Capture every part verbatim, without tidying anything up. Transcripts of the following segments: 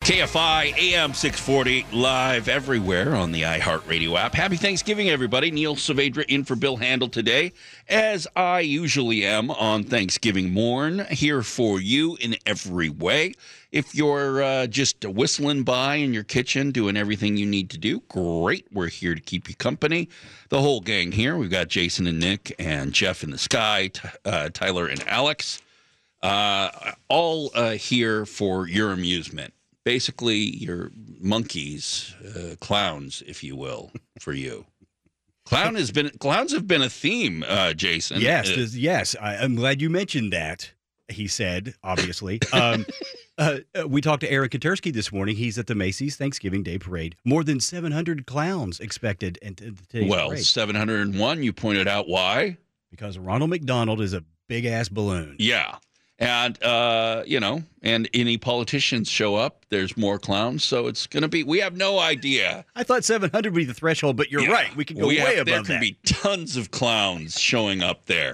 K F I A M six forty, live everywhere on the iHeartRadio app. Happy Thanksgiving, everybody. Neil Saavedra in for Bill Handel today, as I usually am on Thanksgiving morn, here for you in every way. If you're uh, just whistling by in your kitchen, doing everything you need to do, great. We're here to keep you company. The whole gang here. We've got Jason and Nick and Jeff in the sky, uh, Tyler and Alex, uh, all uh, here for your amusement. Basically, your monkeys, uh, clowns, if you will, for you. Clown has been clowns have been a theme, uh, Jason. Yes, uh, yes. I, I'm glad you mentioned that. He said, obviously. um, uh, we talked to Eric Katersky this morning. He's at the Macy's Thanksgiving Day Parade. More than seven hundred clowns expected in today's well, parade. seven hundred one. You pointed out why? Because Ronald McDonald is a big ass balloon. Yeah. And, uh, you know, and any politicians show up, there's more clowns. So it's going to be, we have no idea. I thought seven hundred would be the threshold, but you're yeah. right. We can go we way have, above there that. There can be tons of clowns showing up there.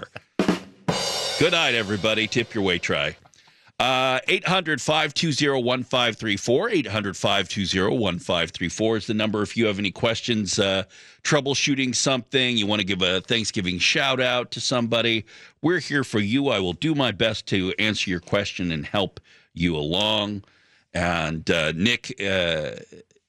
Good night, everybody. Tip your way try. Uh, eight hundred, five two zero, one five three four. eight hundred, five two zero, one five three four is the number if you have any questions, uh, troubleshooting something, you want to give a Thanksgiving shout out to somebody. We're here for you. I will do my best to answer your question and help you along. And uh, Nick uh,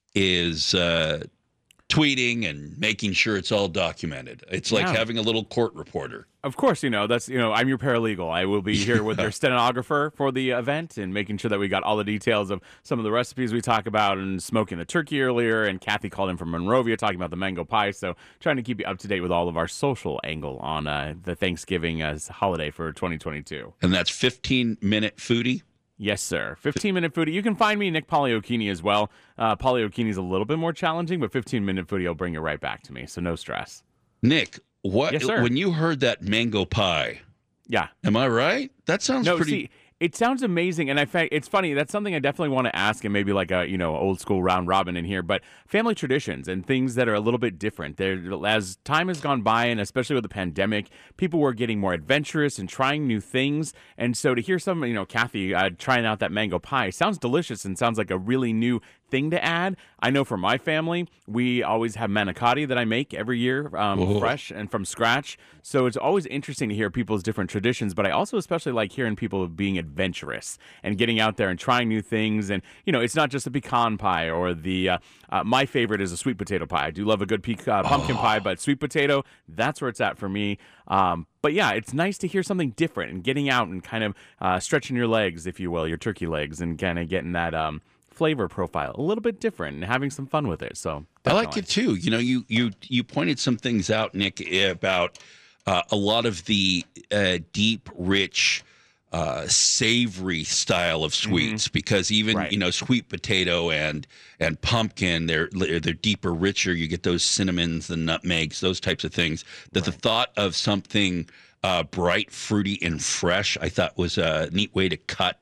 is uh, tweeting and making sure it's all documented. It's like yeah. having a little court reporter. Of course, you know, that's, you know, I'm your paralegal. I will be here with your stenographer for the event and making sure that we got all the details of some of the recipes we talk about and smoking the turkey earlier. And Kathy called in from Monrovia talking about the mango pie. So trying to keep you up to date with all of our social angle on uh, the Thanksgiving as holiday for twenty twenty-two. And that's fifteen minute foodie. Yes, sir. fifteen minute foodie. You can find me, Nick Poliokini, as well. Uh, Poliokini is a little bit more challenging, but fifteen minute foodie will bring you right back to me. So no stress. Nick, what Yes, sir. when you heard that mango pie? Yeah. Am I right? That sounds No, pretty. see, it sounds amazing, and I fact it's funny. That's something I definitely want to ask, and maybe like a you know old school round robin in here. But family traditions and things that are a little bit different. There, as time has gone by, and especially with the pandemic, people were getting more adventurous and trying new things. And so to hear some, you know, Kathy uh, trying out that mango pie sounds delicious and sounds like a really new thing to add. I know for my family, we always have manicotti that I make every year, um, fresh and from scratch. So it's always interesting to hear people's different traditions, but I also especially like hearing people being adventurous and getting out there and trying new things. And, you know, it's not just a pecan pie or the, uh, uh, my favorite is a sweet potato pie. I do love a good pe- uh, pumpkin oh. pie, but sweet potato, that's where it's at for me. Um, but yeah, it's nice to hear something different and getting out and kind of uh, stretching your legs, if you will, your turkey legs, and kind of getting that, um, flavor profile a little bit different and having some fun with it. So definitely. I like it too. You know, you you you pointed some things out, Nick, about uh, a lot of the uh, deep, rich, uh, savory style of sweets. Mm-hmm. Because even right. you know, sweet potato and and pumpkin, they're they're deeper, richer. You get those cinnamons, the nutmegs, those types of things. That right. the thought of something uh, bright, fruity, and fresh, I thought was a neat way to cut.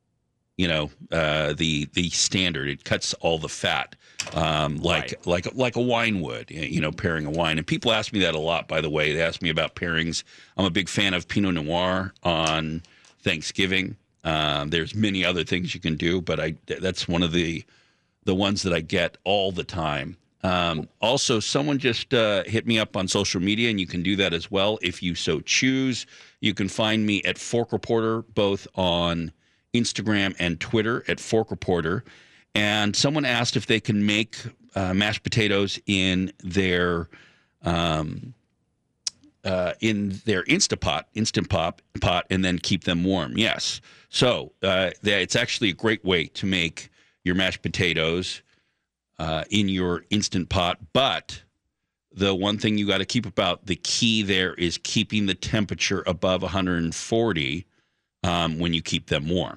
You know, uh, the the standard. It cuts all the fat, um, like right. like like a wine would. You know, pairing a wine. And people ask me that a lot. By the way, they ask me about pairings. I'm a big fan of Pinot Noir on Thanksgiving. Um, there's many other things you can do, but I that's one of the the ones that I get all the time. Um, also, someone just uh, hit me up on social media, and you can do that as well if you so choose. You can find me at Fork Reporter, both on Instagram and Twitter at Fork Reporter. And someone asked if they can make uh, mashed potatoes in their um, uh, in their Instapot, Instant Pop pot, and then keep them warm. Yes. So uh, it's actually a great way to make your mashed potatoes uh, in your Instant Pot. But the one thing you got to keep about the key there is keeping the temperature above one hundred forty um, when you keep them warm.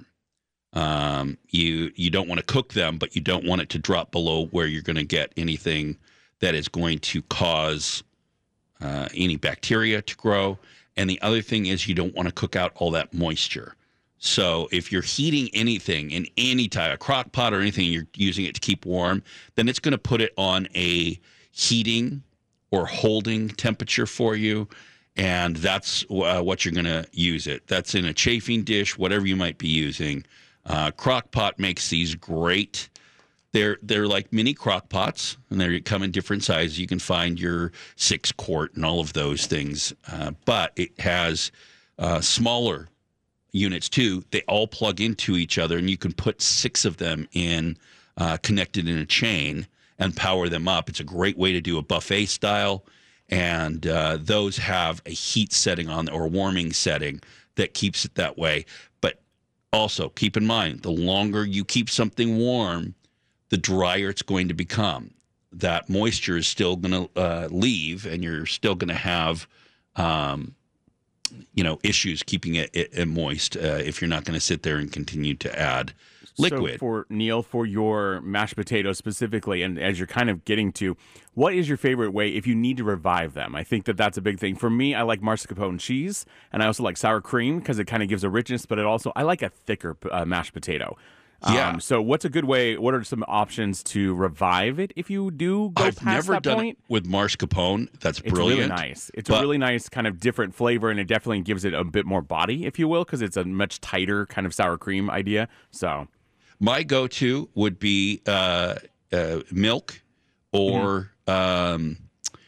Um, you you don't want to cook them, but you don't want it to drop below where you're going to get anything that is going to cause uh, any bacteria to grow. And the other thing is you don't want to cook out all that moisture. So if you're heating anything in any type of crock pot or anything, you're using it to keep warm, then it's going to put it on a heating or holding temperature for you. And that's uh, what you're going to use it. That's in a chafing dish, whatever you might be using. Uh, crock pot makes these great They're they're like mini crock pots, and they come in different sizes. You can find your six quart and all of those things, uh, but it has uh, smaller units too. They all plug into each other, and you can put six of them in, uh, connected in a chain, and power them up. It's a great way to do a buffet style, and uh, those have a heat setting on or warming setting that keeps it that way. But also keep in mind, the longer you keep something warm, the drier it's going to become. That moisture is still going to uh, leave, and you're still going to have, um, you know, issues keeping it, it, it moist uh, if you're not going to sit there and continue to add liquid. So for Neil, for your mashed potatoes specifically, and as you're kind of getting to, what is your favorite way if you need to revive them? I think that that's a big thing. For me, I like mascarpone cheese, and I also like sour cream because it kind of gives a richness, but it also, I like a thicker uh, mashed potato. Yeah. Um, so what's a good way, what are some options to revive it if you do go I've past never that done point? it with mascarpone. That's It's brilliant. really nice. It's But- a really nice kind of different flavor, and it definitely gives it a bit more body, if you will, because it's a much tighter kind of sour cream idea. So My go-to would be uh, uh, milk or um,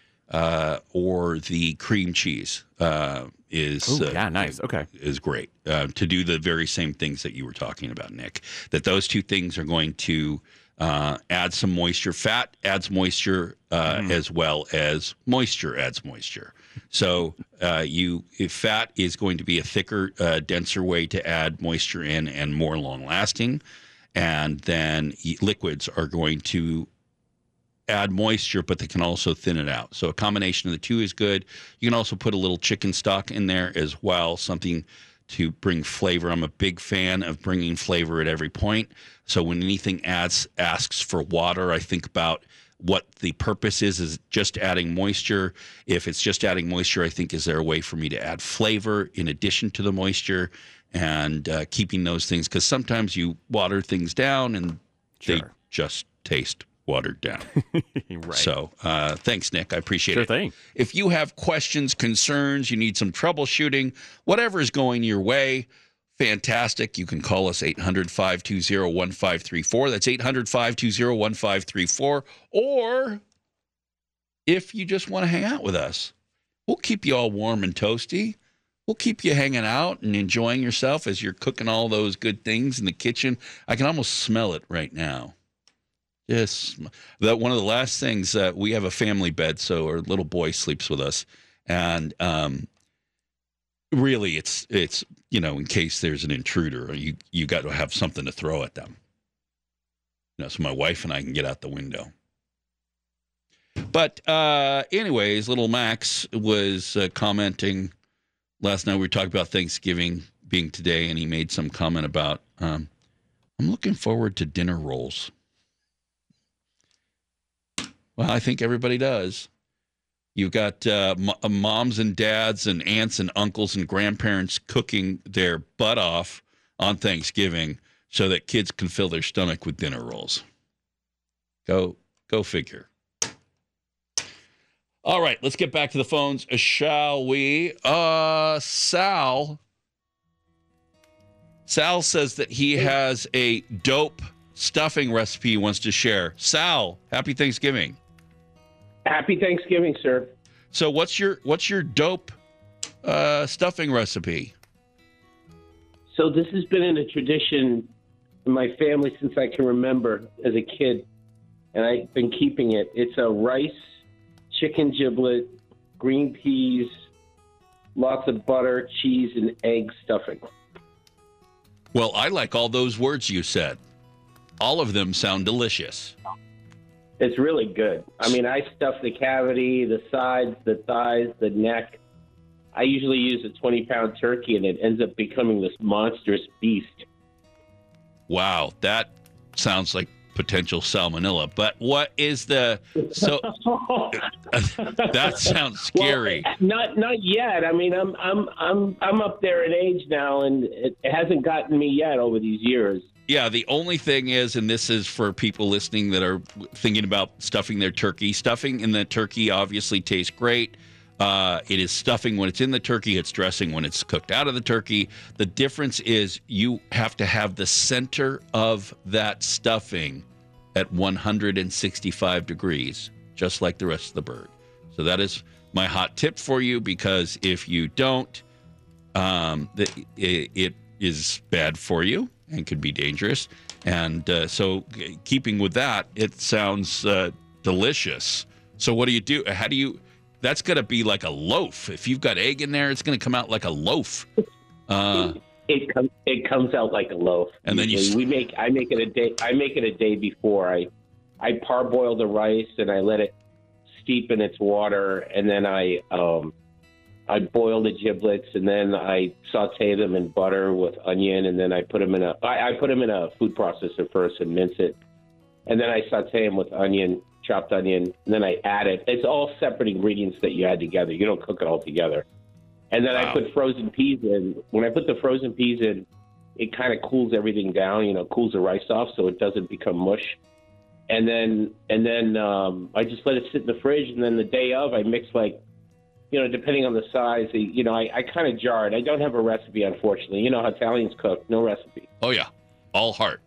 uh, or the cream cheese uh, is Ooh, uh, yeah, nice. Okay. is great uh, to do the very same things that you were talking about, Nick. That those two things are going to uh, add some moisture. Fat adds moisture uh, Mm-hmm. as well as moisture adds moisture. So uh, you, if fat is going to be a thicker, uh, denser way to add moisture in and more long-lasting, and then liquids are going to add moisture, but they can also thin it out. So a combination of the two is good. You can also put a little chicken stock in there as well, something to bring flavor. I'm a big fan of bringing flavor at every point. So when anything adds asks for water, I think about what the purpose is. Is it just adding moisture? If it's just adding moisture, I think, is there a way for me to add flavor in addition to the moisture, and uh, keeping those things? Because sometimes you water things down and they Sure. just taste watered down. Right. So uh, thanks, Nick. I appreciate Sure it. thing. If you have questions, concerns, you need some troubleshooting, whatever is going your way, fantastic. You can call us eight hundred, five two zero, one five three four. That's eight hundred, five two zero, one five three four. Or if you just want to hang out with us, we'll keep you all warm and toasty. We'll keep you hanging out and enjoying yourself as you're cooking all those good things in the kitchen. I can almost smell it right now. Yes, that one of the last things, uh, we have a family bed, so our little boy sleeps with us, and um, really, it's it's you know, in case there's an intruder, you you got to have something to throw at them. You know, so my wife and I can get out the window. But uh, anyways, little Max was uh, commenting last night. We were talking about Thanksgiving being today, and he made some comment about, um, I'm looking forward to dinner rolls. Well, I think everybody does. You've got uh, m- moms and dads and aunts and uncles and grandparents cooking their butt off on Thanksgiving so that kids can fill their stomach with dinner rolls. Go, go figure. All right, let's get back to the phones, shall we? Uh, Sal. Sal says that he has a dope stuffing recipe he wants to share. Sal, happy Thanksgiving. Happy Thanksgiving, sir. So what's your what's your dope uh, stuffing recipe? So this has been in a tradition in my family since I can remember as a kid, and I've been keeping it. It's a rice, chicken giblet, green peas, lots of butter, cheese, and egg stuffing. Well, I like all those words you said. All of them sound delicious. It's really good. I mean, I stuff the cavity, the sides, the thighs, the neck. I usually use a twenty-pound turkey, and it ends up becoming this monstrous beast. Wow, that sounds like potential salmonella. But what is the so? That sounds scary. Well, not not yet. I mean, I'm I'm I'm I'm up there in age now, and it hasn't gotten me yet over these years. Yeah, the only thing is, and this is for people listening that are thinking about stuffing their turkey. Stuffing in the turkey obviously tastes great. Uh, it is stuffing when it's in the turkey. It's dressing when it's cooked out of the turkey. The difference is you have to have the center of that stuffing at one hundred sixty-five degrees, just like the rest of the bird. So that is my hot tip for you, because if you don't, um, the, it, it is bad for you and could be dangerous. And uh, so keeping with that, it sounds uh, delicious. So what do you do? How do you, that's going to be like a loaf. If you've got egg in there, it's going to come out like a loaf. Uh, it comes it comes out like a loaf. And then you we make I make it a day I make it a day before. I I parboil the rice and I let it steep in its water, and then I um I boil the giblets, and then I saute them in butter with onion, and then I put them in a I, I put them in a food processor first and mince it, and then I saute them with onion, chopped onion, and then I add it. It's all separate ingredients that you add together. You don't cook it all together. And then Wow. I put frozen peas in. When I put the frozen peas in, it kind of cools everything down, you know, cools the rice off so it doesn't become mush. And then and then um, I just let it sit in the fridge. And then the day of, I mix, like, you know, depending on the size, you know, I, I kind of jar it. I don't have a recipe, unfortunately. You know how Italians cook, no recipe. oh, yeah, all heart.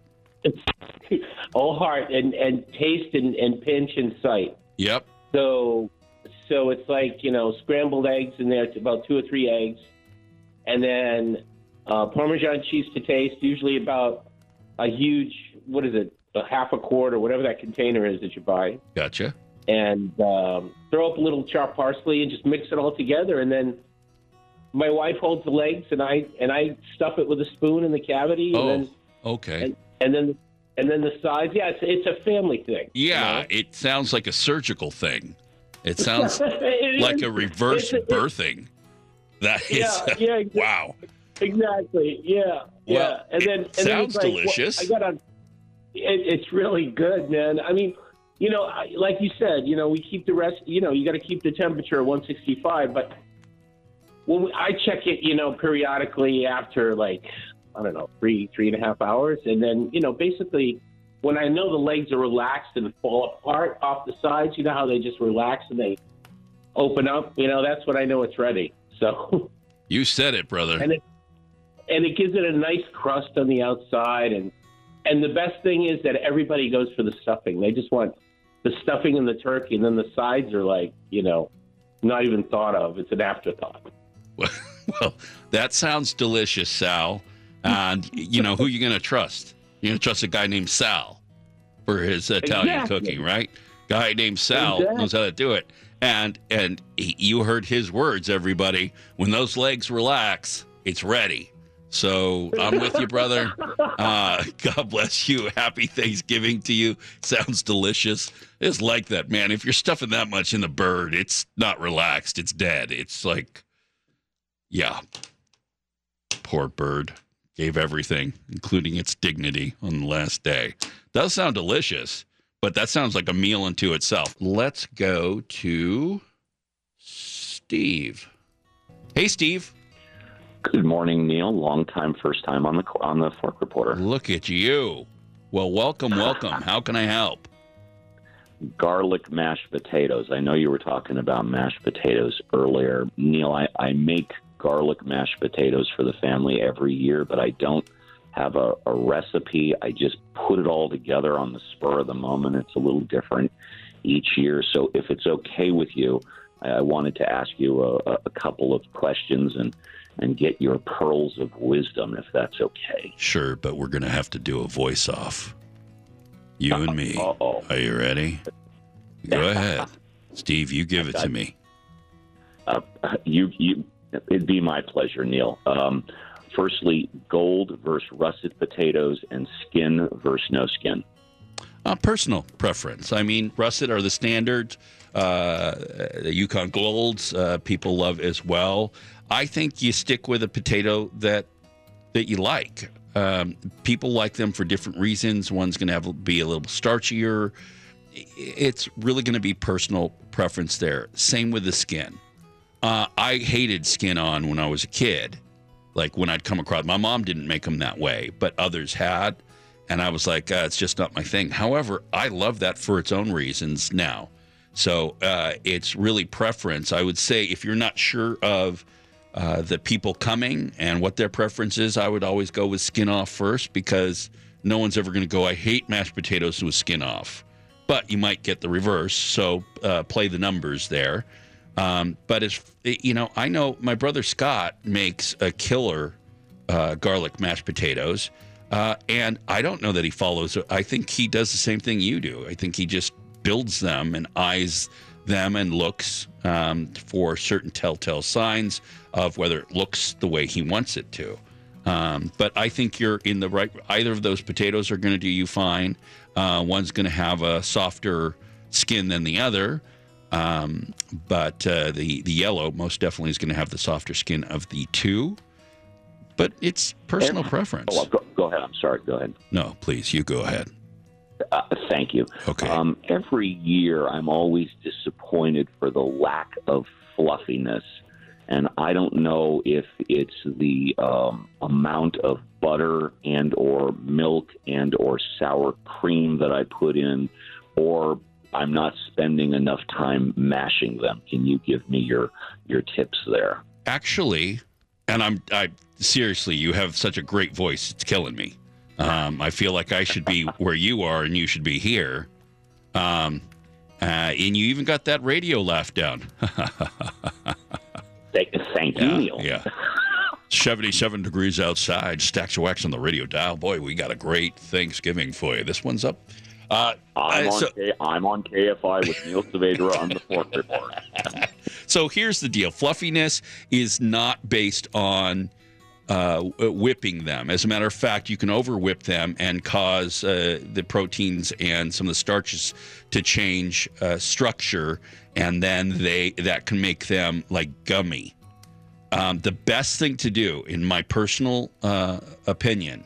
All heart and, and taste and, and pinch and sight. Yep. So, so it's like, you know, scrambled eggs in there, it's about two or three eggs, and then uh, Parmesan cheese to taste, usually about a huge, what is it, a half a quart or whatever that container is that you buy, Gotcha. and um, throw up a little chopped parsley and just mix it all together. And then my wife holds the legs, and I and I stuff it with a spoon in the cavity, and Oh, then okay. and, and then and then the sides. Yeah, it's it's a family thing. you Yeah, know? it sounds like a surgical thing. It sounds It like is. a reverse It's- it's- birthing. That is, Yeah, yeah, exactly. wow. Exactly. Yeah. Yeah. Well, and then it and then sounds it's like, delicious. well, I got on. It, it's really good, man. I mean, you know, I, like you said, you know, we keep the rest. You know, you got to keep the temperature at one sixty-five. But when we, I check it, you know, periodically after, like, I don't know, three three and a half hours, and then, you know, basically when I know the legs are relaxed and fall apart off the sides, you know how they just relax and they open up. You know, that's when I know it's ready. So. You said it, brother. And it and it gives it a nice crust on the outside, and and the best thing is that everybody goes for the stuffing. They just want the stuffing and the turkey, and then the sides are, like, you know, not even thought of. It's an afterthought. Well, that sounds delicious, Sal. And you know who you're going to trust? You're going to trust a guy named Sal for his Italian Exactly. cooking, right? Guy named Sal Exactly. knows how to do it. And and he, you heard his words, everybody. When those legs relax, it's ready. So I'm with you, brother. Uh, God bless you. Happy Thanksgiving to you. Sounds delicious. It's like that, man. If you're stuffing that much in the bird, it's not relaxed. It's dead. It's like, yeah. Poor bird. Gave everything, including its dignity on the last day. Does sound delicious, but that sounds like a meal unto itself. Let's go to Steve. Hey, Steve. Good morning, Neil. Long time, first time on the on the Fork Reporter. Look at you. Well, welcome, welcome. How can I help? Garlic mashed potatoes. I know you were talking about mashed potatoes earlier. Neil, I, I make garlic mashed potatoes for the family every year, but I don't have a, a recipe. I just put it all together on the spur of the moment. It's a little different each year. So if it's okay with you, I, I wanted to ask you a, a couple of questions and, and get your pearls of wisdom, if that's okay. Sure, but we're going to have to do a voice off. You and me. Uh-oh. Are you ready? Go ahead. Steve, you give it to me. Uh, you, you, it'd be my pleasure, Neil. Um, firstly, gold versus russet potatoes and skin versus no skin. Uh, personal preference. I mean, russet are the standard. Uh, the Yukon Golds, uh, people love as well. I think you stick with a potato that that you like. Um, people like them for different reasons. One's going to have be a little starchier. It's really going to be personal preference there. Same with the skin. Uh, I hated skin on when I was a kid. Like when I'd come across, my mom didn't make them that way, but others had. And I was like, uh, it's just not my thing. However, I love that for its own reasons now. So uh, it's really preference. I would say if you're not sure of uh, the people coming and what their preference is, I would always go with skin off first because no one's ever going to go, I hate mashed potatoes with skin off. But you might get the reverse, so uh, play the numbers there. Um, but, as you know, I know my brother Scott makes a killer uh, garlic mashed potatoes, uh, and I don't know that he follows. I think he does the same thing you do. I think he just builds them and eyes them and looks um, for certain telltale signs of whether it looks the way he wants it to. Um, but I think you're in the right. Either of those potatoes are going to do you fine. Uh, one's going to have a softer skin than the other, um, but uh, the the yellow most definitely is going to have the softer skin of the two. But it's personal preference. Oh, go, go ahead. I'm sorry. Go ahead. No, please, you go ahead. Uh, thank you. Okay. Um, every year, I'm always disappointed for the lack of fluffiness. And I don't know if it's the um, amount of butter and or milk and or sour cream that I put in, or I'm not spending enough time mashing them. Can you give me your your tips there? Actually, and I'm I seriously, you have such a great voice. It's killing me. Um, I feel like I should be where you are and you should be here. Um, uh, and you even got that radio laugh down. Thank, thank you, Yeah, Neil. yeah. seventy-seven degrees outside. Stacks of wax on the radio dial. Boy, we got a great Thanksgiving for you. This one's up. Uh, I'm, uh, on so, K, I'm on K F I with Neil Saavedra on the Fork Report. so here's the deal. Fluffiness is not based on uh, whipping them. As a matter of fact, you can over whip them and cause uh, the proteins and some of the starches to change uh, structure, and then they that can make them like gummy. Um, the best thing to do, in my personal uh, opinion,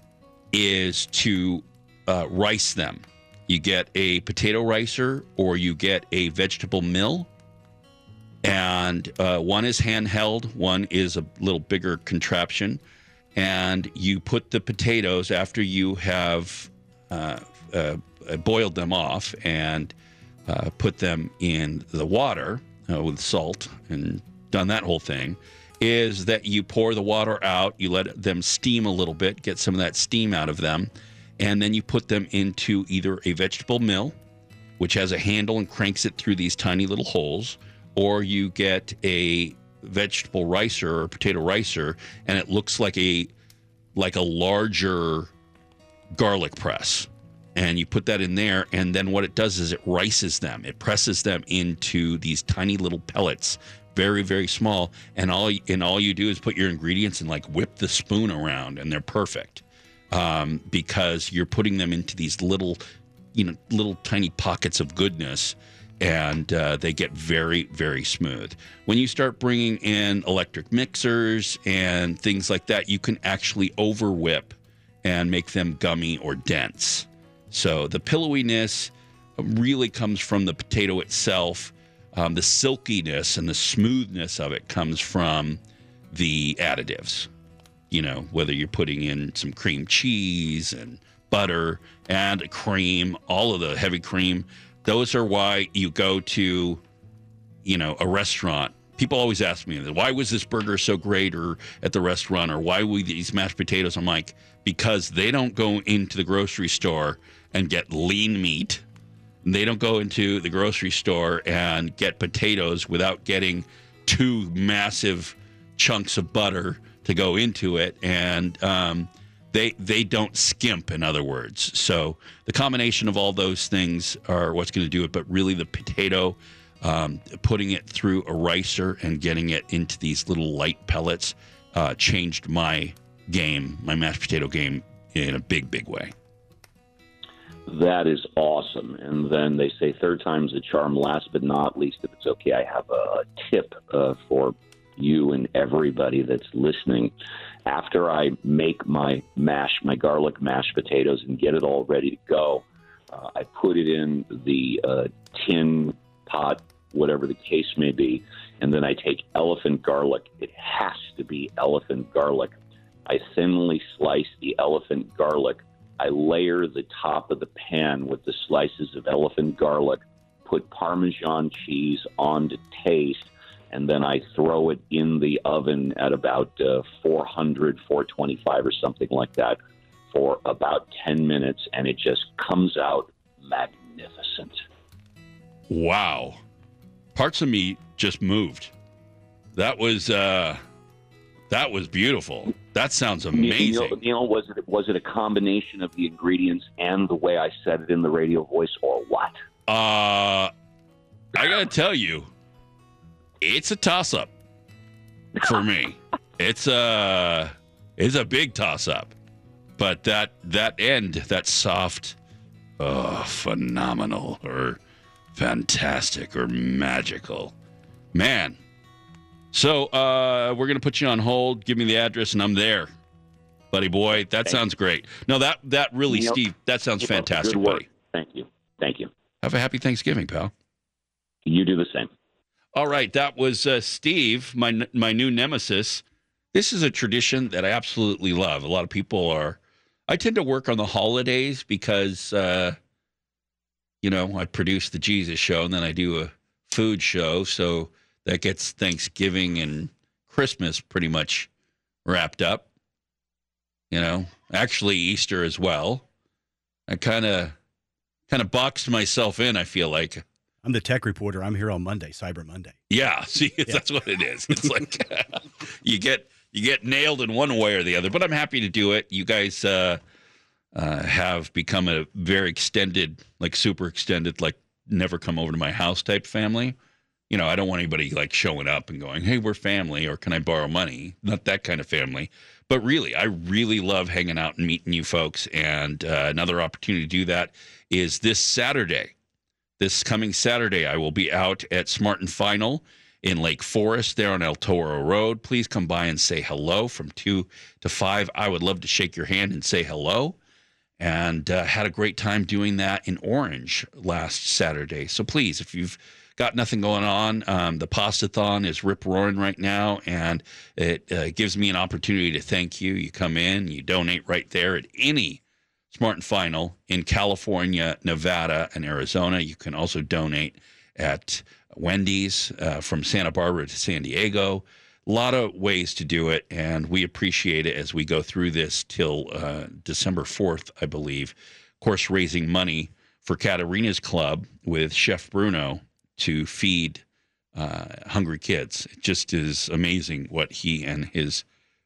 is to uh, rice them. You get a potato ricer or you get a vegetable mill, and uh, one is handheld, one is a little bigger contraption, and you put the potatoes after you have uh, uh, boiled them off and uh, put them in the water uh, with salt and done that whole thing, is that you pour the water out, you let them steam a little bit, get some of that steam out of them, and then you put them into either a vegetable mill, which has a handle and cranks it through these tiny little holes, or you get a vegetable ricer or potato ricer, and it looks like a like a larger garlic press. And you put that in there, and then what it does is it rices them. It presses them into these tiny little pellets, very, very small. And all and all you do is put your ingredients and like whip the spoon around, and they're perfect um, because you're putting them into these little, you know, little tiny pockets of goodness, and uh, they get very, very smooth. When you start bringing in electric mixers and things like that, you can actually over whip and make them gummy or dense. So the pillowiness really comes from the potato itself. Um, the silkiness and the smoothness of it comes from the additives. You know, whether you're putting in some cream cheese and butter and cream, all of the heavy cream. Those are why you go to, you know, a restaurant. People always ask me, why was this burger so great or at the restaurant, or why were these mashed potatoes? I'm like, because they don't go into the grocery store and get lean meat. They don't go into the grocery store and get potatoes without getting two massive chunks of butter to go into it. And um, they they don't skimp, in other words. So the combination of all those things are what's going to do it. But really the potato, um, putting it through a ricer and getting it into these little light pellets uh, changed my game, my mashed potato game, in a big, big way. That is awesome. And then they say third time's a charm. Last but not least, if it's okay, I have a tip uh, for you and everybody that's listening. After I make my mash, my garlic mashed potatoes and get it all ready to go, uh, I put it in the uh, tin pot, whatever the case may be, and then I take elephant garlic. It has to be elephant garlic. I thinly slice the elephant garlic. I layer the top of the pan with the slices of elephant garlic, put Parmesan cheese on to taste, and then I throw it in the oven at about uh, four hundred, four twenty-five or something like that for about ten minutes, and it just comes out magnificent. Wow. Parts of me just moved. That was uh, that was beautiful. That sounds amazing. Neil, Neil, was it was it a combination of the ingredients and the way I said it in the radio voice, or what? Uh, I gotta tell you, it's a toss-up for me. It's a it's a big toss-up, but that that end, that soft, oh, phenomenal or fantastic or magical, man. So uh, we're gonna put you on hold. Give me the address, and I'm there, buddy boy. That Thank sounds great. No, that that really, Neil, Steve. That sounds Keep up the fantastic, good work. buddy. Thank you. Thank you. Have a happy Thanksgiving, pal. You do the same. All right, that was uh, Steve, my my new nemesis. This is a tradition that I absolutely love. A lot of people are. I tend to work on the holidays because, uh, you know, I produce the Jesus Show and then I do a food show, so that gets Thanksgiving and Christmas pretty much wrapped up. You know, actually Easter as well. I kind of kind of boxed myself in. I feel like. I'm the tech reporter. I'm here on Monday, Cyber Monday. Yeah, see, yeah. That's what it is. It's like you get you get nailed in one way or the other. But I'm happy to do it. You guys uh, uh, have become a very extended, like super extended, like never come over to my house type family. You know, I don't want anybody like showing up and going, "Hey, we're family," or "Can I borrow money?" Not that kind of family. But really, I really love hanging out and meeting you folks. And uh, another opportunity to do that is this Saturday. This coming Saturday, I will be out at Smart and Final in Lake Forest there on El Toro Road. Please come by and say hello from two to five. I would love to shake your hand and say hello. And uh, had a great time doing that in Orange last Saturday. So please, if you've got nothing going on, um, the Pastathon is rip-roaring right now, and it uh, gives me an opportunity to thank you. You come in, you donate right there at any Smart and Final in California, Nevada, and Arizona. You can also donate at Wendy's uh, from Santa Barbara to San Diego. A lot of ways to do it, and we appreciate it as we go through this till uh, December fourth, I believe. Of course, raising money for Katarina's Club with Chef Bruno to feed uh, hungry kids. It just is amazing what he and his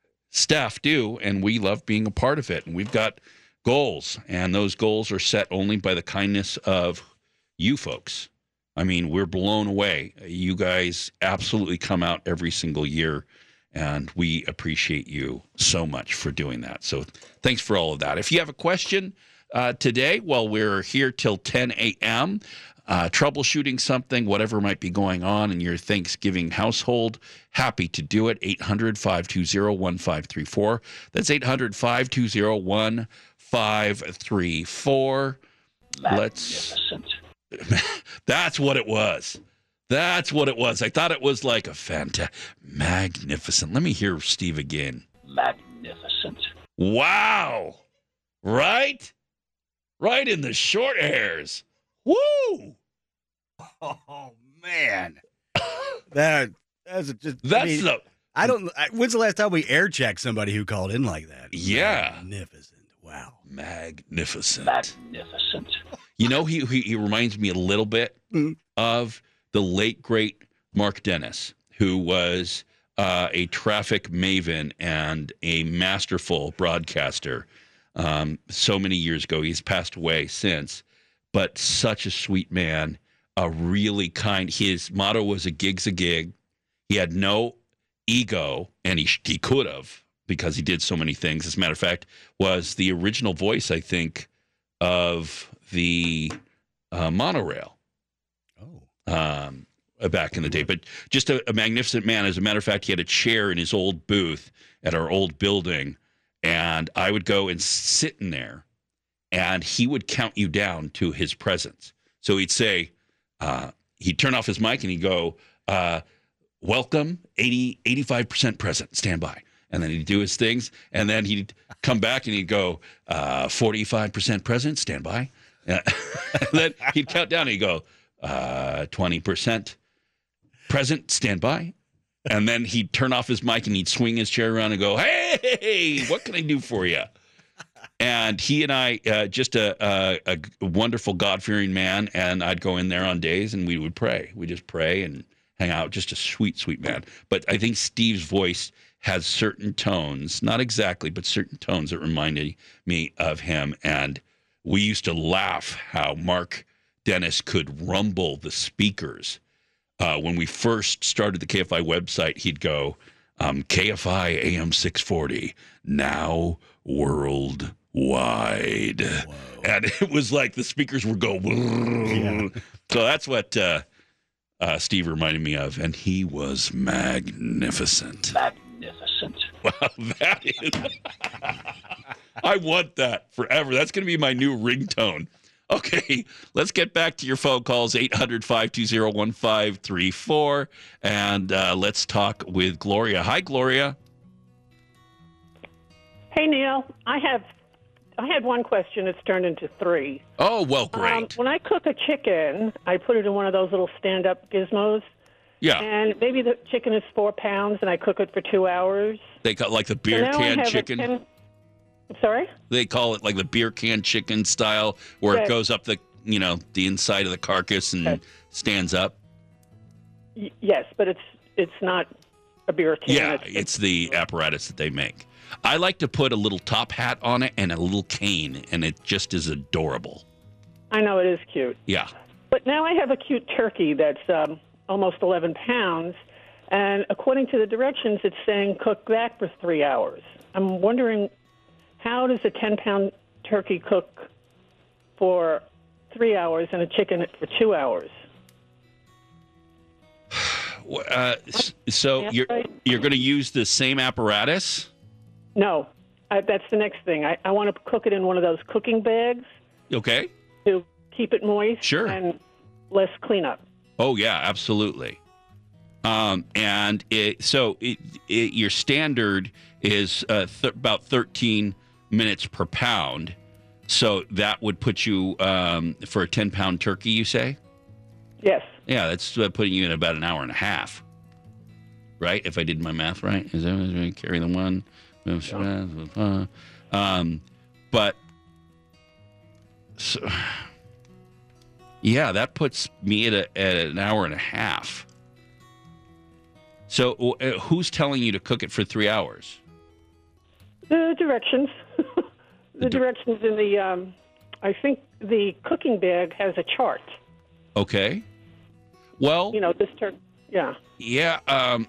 staff do, and we love being a part of it. And we've got goals, and those goals are set only by the kindness of you folks. I mean, we're blown away. You guys absolutely come out every single year, and we appreciate you so much for doing that. So thanks for all of that. If you have a question uh, today, well, we're here till ten a.m., uh, troubleshooting something, whatever might be going on in your Thanksgiving household, happy to do it. eight hundred, five two zero, one five three four. That's eight hundred, five two zero, one five three four. Let's. That's what it was. That's what it was. I thought it was like a fantastic, magnificent. Let me hear Steve again. Magnificent. Wow. Right? Right in the short hairs. Woo! Oh, man. that That's just. That's I mean, the. I don't. I, when's the last time we air checked somebody who called in like that? Yeah. Magnificent. Wow. Magnificent. Magnificent. You know, he, he he reminds me a little bit Mm. of the late, great Mark Dennis, who was uh, a traffic maven and a masterful broadcaster um, so many years ago. He's passed away since, but such a sweet man, a really kind. His motto was a gig's a gig. He had no ego, and he, he could have, because he did so many things. As a matter of fact, was the original voice, I think, of the uh, monorail. Oh. Um, back in the day, but just a, a magnificent man. As a matter of fact, he had a chair in his old booth at our old building, and I would go and sit in there, and he would count you down to his presence. So he'd say, uh, he'd turn off his mic and he'd go, uh, welcome, eighty, eighty-five percent present, stand by. And then he'd do his things, and then he'd come back and he'd go, uh, forty-five percent present, stand by. Uh, and then he'd count down and he'd go, uh, twenty percent present, stand by. And then he'd turn off his mic and he'd swing his chair around and go, hey, what can I do for you? and he and I, uh, just a, a, a wonderful God-fearing man, and I'd go in there on days, and we would pray. We just pray and hang out. Just a sweet, sweet man. But I think Steve's voice has certain tones, not exactly, but certain tones that reminded me of him. And we used to laugh how Mark Dennis could rumble the speakers. Uh, when we first started the K F I website, he'd go, um, K F I A M six forty, now worldwide. Whoa. And it was like the speakers would go. Yeah. So that's what uh, uh, Steve reminded me of. And he was magnificent. Magnificent. Wow, that is. I want that forever. That's going to be my new ringtone. Okay, let's get back to your phone calls, eight hundred, five two zero, one five three four, and uh, let's talk with Gloria. Hi, Gloria. Hey, Neil. I have, I had one question. It's turned into three. Oh, well, great. Um, when I cook a chicken, I put it in one of those little stand-up gizmos. Yeah. And maybe the chicken is four pounds, and I cook it for two hours. They got like the beer so can chicken. ten... Sorry? They call it like the beer can chicken style, where yes. it goes up the, you know, the inside of the carcass and yes. stands up. Y- yes, but it's it's not a beer can. Yeah, it's, it's the apparatus that they make. I like to put a little top hat on it and a little cane, and it just is adorable. I know, it is cute. Yeah. But now I have a cute turkey that's um, almost eleven pounds, and according to the directions, it's saying cook that for three hours. I'm wondering, how does a ten-pound turkey cook for three hours and a chicken for two hours? Uh, so you're you're going to use the same apparatus? No, I, that's the next thing. I, I want to cook it in one of those cooking bags. Okay. To keep it moist. Sure. And less cleanup. Oh yeah, absolutely. Um, and it, so it, it, your standard is uh, th- about thirteen minutes per pound. So that would put you um, for a ten-pound turkey, you say? Yes. Yeah, that's uh, putting you in about an hour and a half, right? If I did my math right, is that carry the one? Yeah. Um, but so, yeah, that puts me at, a, at an hour and a half. So uh, who's telling you to cook it for three hours? The directions. the, the di- directions in the, um, I think the cooking bag has a chart. Okay. Well, you know, this turkey, yeah. Yeah. Um,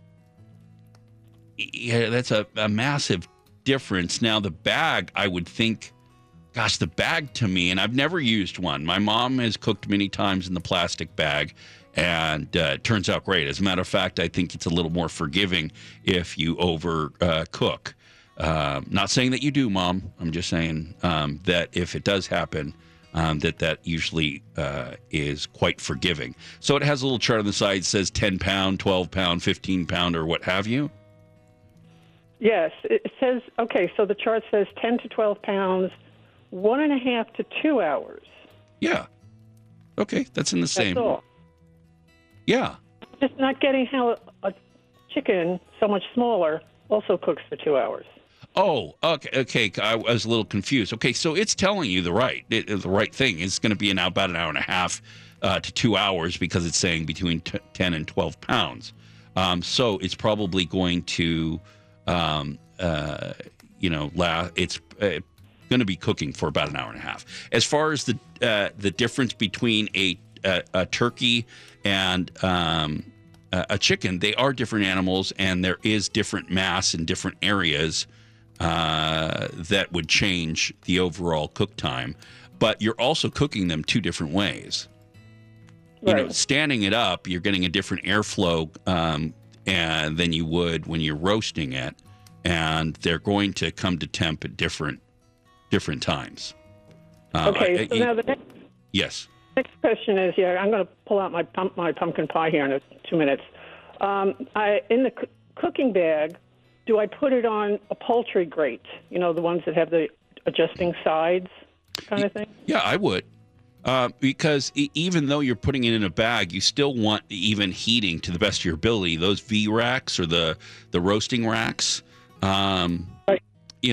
yeah, that's a, a massive difference. Now, the bag, I would think, gosh, the bag to me, and I've never used one. My mom has cooked many times in the plastic bag, and uh, it turns out great. As a matter of fact, I think it's a little more forgiving if you over uh, cook. Uh, not saying that you do, Mom. I'm just saying um, that if it does happen, um, that that usually uh, is quite forgiving. So it has a little chart on the side that says ten pound, twelve pound, fifteen pound, or what have you. Yes, it says, okay, so the chart says ten to twelve pounds, one and a half to two hours. Yeah. Okay, that's in the same. That's all. Yeah. Just not getting how a chicken, so much smaller, also cooks for two hours. Oh, okay. Okay, I was a little confused. Okay, so it's telling you the right, it, the right thing. It's going to be in about an hour and a half uh, to two hours because it's saying between t- ten and twelve pounds. Um, so it's probably going to, um, uh, you know, la- it's uh, going to be cooking for about an hour and a half. As far as the uh, the difference between a a, a turkey and um, a, a chicken, they are different animals, and there is different mass in different areas. Uh, that would change the overall cook time, but you're also cooking them two different ways. Right. You know, standing it up, you're getting a different airflow um, and than you would when you're roasting it, and they're going to come to temp at different different times. Uh, okay, I, so I, now the next yes. next question is, yeah, I'm going to pull out my pump, my pumpkin pie here in a, two minutes. Um, I in the c- cooking bag. Do I put it on a poultry grate? You know, the ones that have the adjusting sides kind of thing? Yeah, I would. Uh, because e- even though you're putting it in a bag, you still want even heating to the best of your ability. Those V racks or the, the roasting racks, um, right. you know,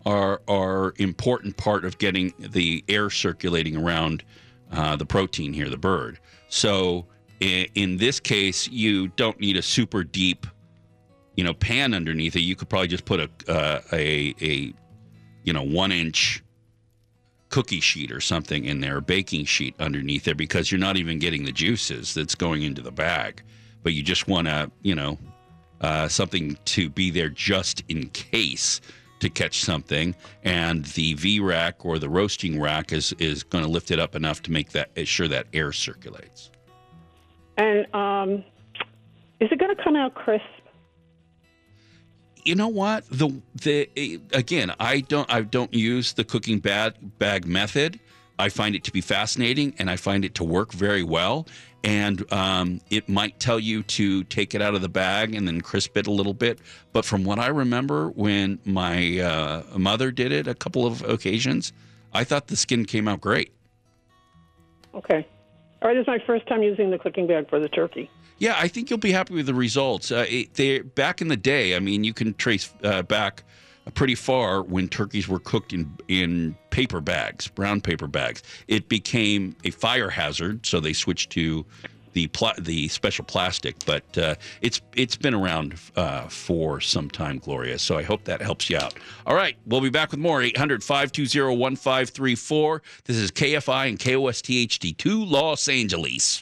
are are important part of getting the air circulating around uh, the protein here, the bird. So in, in this case, you don't need a super deep, you know, pan underneath it. You could probably just put a uh, a a you know one inch cookie sheet or something in there, a baking sheet underneath there, because you're not even getting the juices that's going into the bag, but you just want to, you know, uh, something to be there just in case to catch something. And the V rack or the roasting rack is is going to lift it up enough to make that sure that air circulates. And um, is it going to come out crisp? You know what? The the again, I don't I don't use the cooking bag bag method. I find it to be fascinating, and I find it to work very well. And um, it might tell you to take it out of the bag and then crisp it a little bit. But from what I remember, when my uh, mother did it a couple of occasions, I thought the skin came out great. Okay. All right, this is my first time using the cooking bag for the turkey. Yeah, I think you'll be happy with the results. Uh, it, they back in the day, I mean, you can trace uh, back pretty far when turkeys were cooked in in paper bags, brown paper bags. It became a fire hazard, so they switched to the pla- the special plastic. But uh, it's it's been around uh, for some time, Gloria. So I hope that helps you out. All right, we'll be back with more. eight hundred, five two zero, one five three four. This is K F I and K O S T H D two, Los Angeles.